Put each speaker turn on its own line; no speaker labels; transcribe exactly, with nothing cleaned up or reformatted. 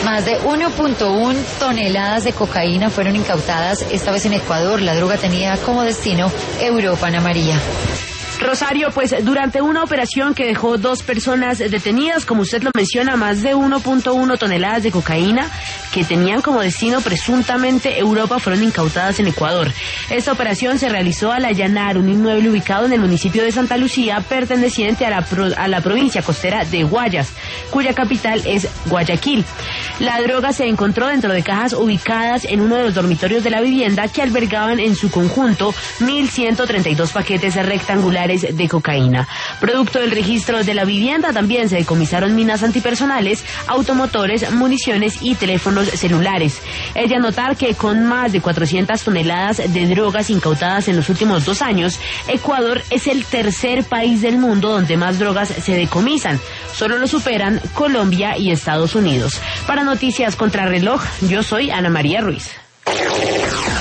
Más de uno punto uno toneladas de cocaína fueron incautadas, esta vez en Ecuador. La droga tenía como destino Europa, Ana María.
Rosario, pues durante una operación que dejó dos personas detenidas, como usted lo menciona, más de uno punto uno toneladas de cocaína que tenían como destino presuntamente Europa fueron incautadas en Ecuador. Esta operación se realizó al allanar un inmueble ubicado en el municipio de Santa Lucía, perteneciente a la, pro, a la provincia costera de Guayas, cuya capital es Guayaquil. La droga se encontró dentro de cajas ubicadas en uno de los dormitorios de la vivienda, que albergaban en su conjunto mil ciento treinta y dos paquetes rectangulares de cocaína. Producto del registro de la vivienda también se decomisaron minas antipersonales, automotores, municiones y teléfonos celulares. Es de anotar que con más de cuatrocientas toneladas de drogas incautadas en los últimos dos años, Ecuador es el tercer país del mundo donde más drogas se decomisan. Solo lo superan Colombia y Estados Unidos. Para Noticias Contrarreloj, yo soy Ana María Ruiz.